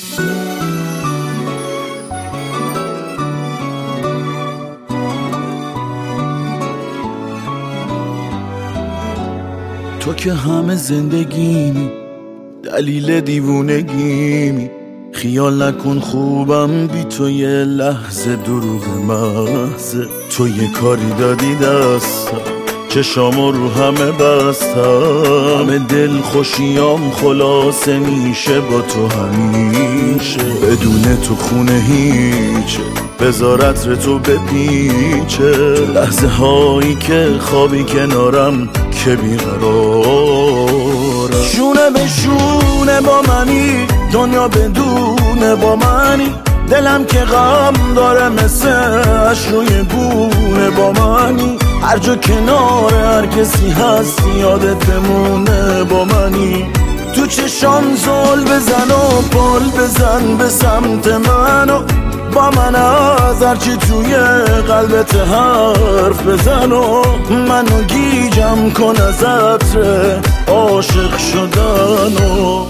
تو که همه زندگیمی، دلیل دیوونگیمی. خیال نکن خوبم بی تو یه لحظه، دروغ محضه. تو یه کاری دادی دستم، چشامو رو همه بستم. همه دل خوشیام خلاصه میشه با تو همیشه. بدون تو خونه هیچه، بذار عطر تو بپیچه. لحظه هایی که خوابی کنارم که بیقرارم. شونه به شونه با منی، دنیا بدونه با منی. دلم که غم داره مثل اش روی بونه با منی. هر جا کنار هر کسی هست یادت بمونه با منی. تو چشام زل بزن و پل بزن به سمت منو. با من از هرچی توی قلبت حرف بزن و منو گیجم کن از عطر عاشق شدنو.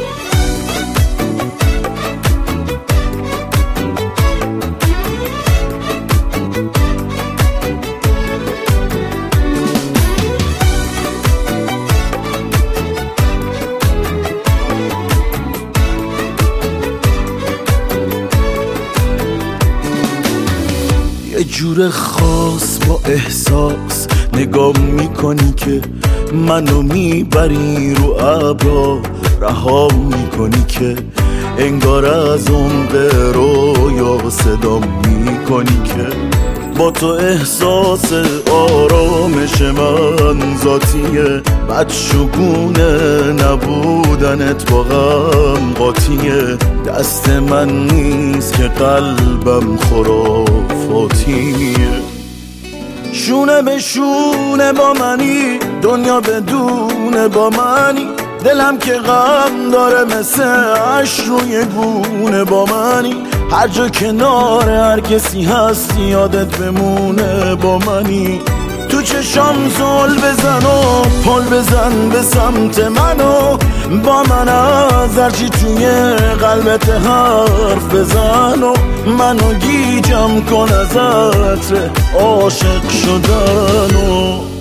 یه جور خاص با احساس نگاه میکنی که منو میبری رو ابرا. رها میکنی که انگار از عمق رویا صدا میکنی که با تو احساس آرامش من ذاتیه. بدشگونه نبودنت با غم قاطیه. دست من نیست که قلبم خرافاتیه. شونه به شونه با منی، دنیا بدونه با منی. دلم که غم داره مثل اش روی گونه با منی. هر جا کنار هر کسی هست یادت بمونه با منی. تو چشام زل بزن و پل بزن به سمت منو. با من از هرچی توی قلبت حرف بزن و منو گیجم کن از عطر عاشق شدنو.